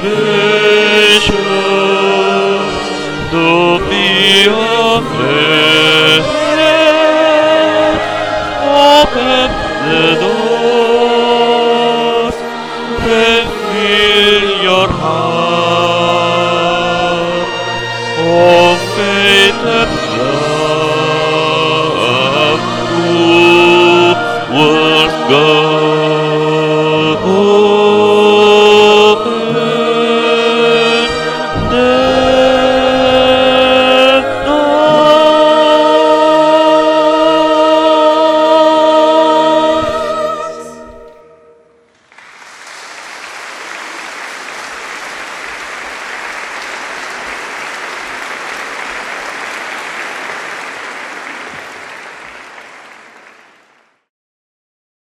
salvation, do me a favor, open the doors, reveal your heart of faith and